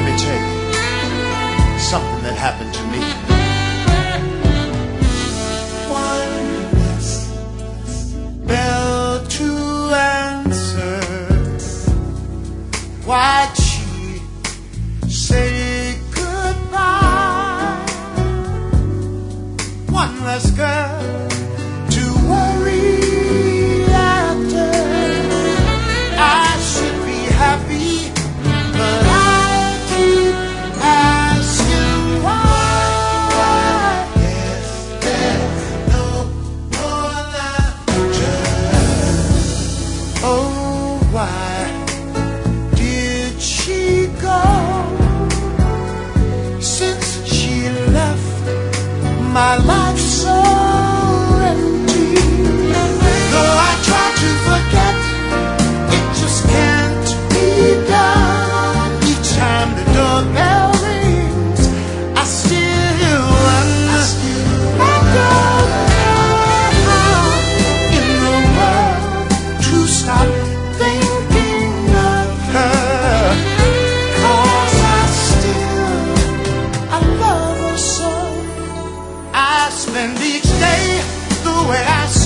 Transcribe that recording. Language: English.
let me tell you something that happened to me. One bell to answer. Why'd she say goodbye? One less girl to worry after. I should be happy, but I keep asking why. Yes, there's no more just. Oh, why did she go? Since she left, my life so empty. Though I try to forget, it just can't be done. Each time the doorbell rings, I still wonder how in the world to stop thinking of her. 'Cause I love her so. I spend each day the way I